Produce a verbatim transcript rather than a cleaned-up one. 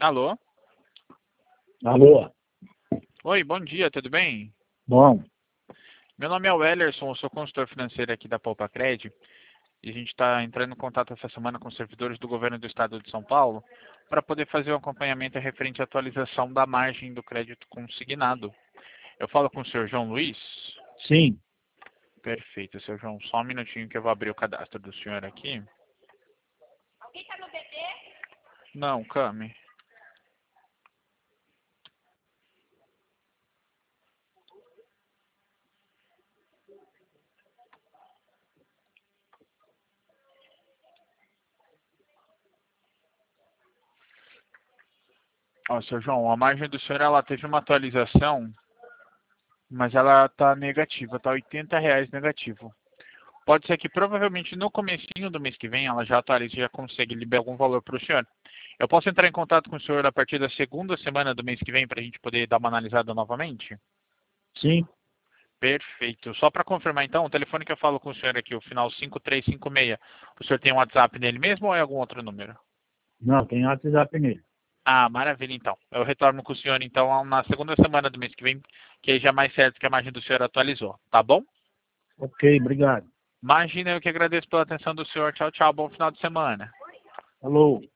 Alô? Alô? Oi, bom dia, tudo bem? Bom, Meu nome é Wellerson, eu sou consultor financeiro aqui da Poupa-Cred e a gente está entrando em contato essa semana com os servidores do governo do estado de São Paulo para poder fazer um acompanhamento referente à atualização da margem do crédito consignado. Eu falo com o senhor João Luiz? sim. Perfeito, senhor João, só um minutinho que eu vou abrir o cadastro do senhor aqui. Alguém tá no bebê? Não, Cami. Ó, senhor João, a margem do senhor ela teve uma atualização, mas ela está negativa, está oitenta reais negativo. Pode ser que provavelmente no comecinho do mês que vem ela já atualize e já consegue liberar algum valor para o senhor. Eu posso entrar em contato com o senhor a partir da segunda semana do mês que vem para a gente poder dar uma analisada novamente? Sim. Perfeito. Só para confirmar então, o telefone que eu falo com o senhor aqui, o final cinco três cinco seis, o senhor tem um WhatsApp nele mesmo ou é algum outro número? Não, tem WhatsApp nele. Ah, maravilha então. Eu retorno com o senhor então na segunda semana do mês que vem, que aí já é mais certo que a margem do senhor atualizou, tá bom? Ok, obrigado. Imagina, eu que agradeço pela atenção do senhor. Tchau, tchau. Bom final de semana. Alô?